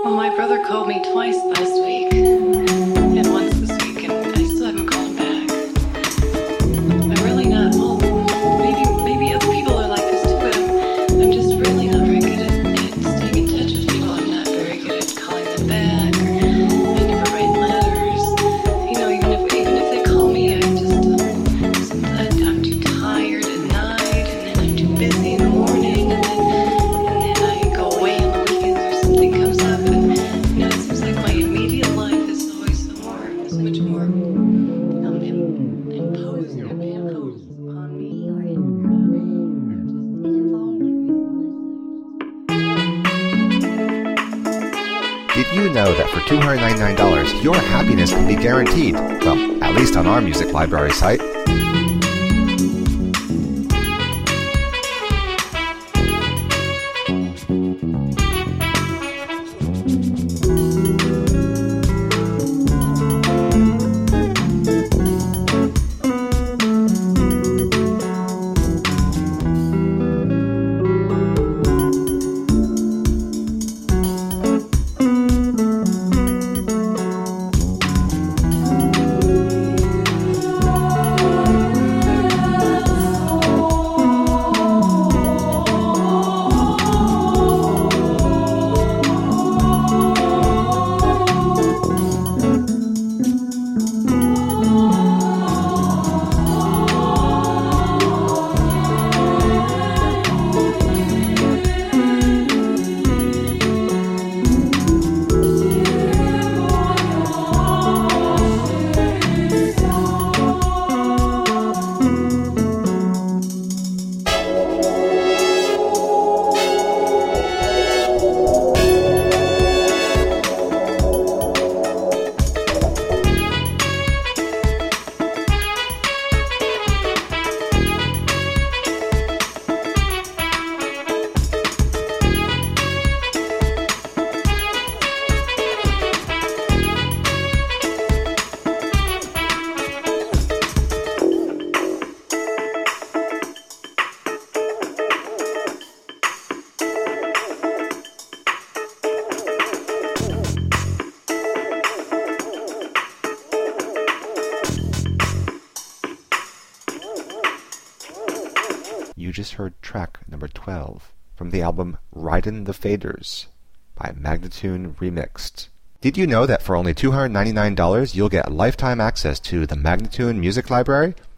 Well, my brother called me twice last week, and once this week, and I still haven't called him back. I'm really not, well, maybe other people are like this too, but I'm just really not very good at staying in touch with people. I'm not very good at calling them back, or I never write letters. You know, even if they call me, I just, sometimes I'm too tired at night, and then I'm too busy in the morning, and then I go away on the weekends or something comes up, and you know, it seems like my immediate life is always so much more imposed upon me. Did you know that for $299, your happiness can be guaranteed? Well, at least on our music library site. You just heard track number 12 from the album Ridin' the Faders by Magnatune Remixed. Did you know that for only $299 you'll get lifetime access to the Magnatune Music Library?